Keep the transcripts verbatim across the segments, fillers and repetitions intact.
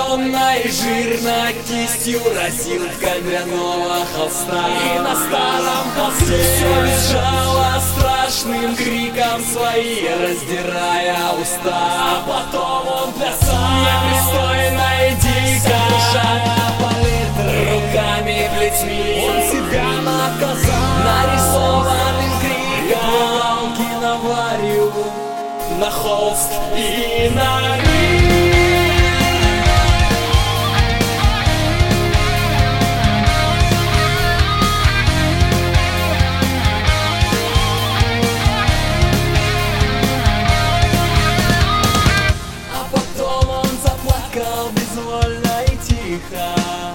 Зеленой жирной кистью разилка дряного холста. И на старом холсте все визжало страшным криком свои, раздирая уста. А потом он плясал непристойно и дико, шагая палитры, руками, плетьми он себя наказал нарисованным криком. Киноварью на холст и на риф. Безвольно и тихо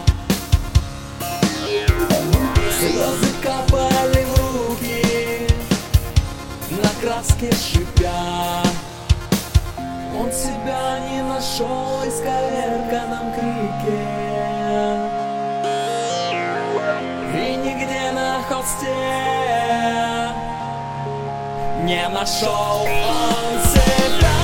слезы капали в руки, на краске шипя. Он себя не нашел в исковерканном крике, и нигде на холсте не нашел он себя.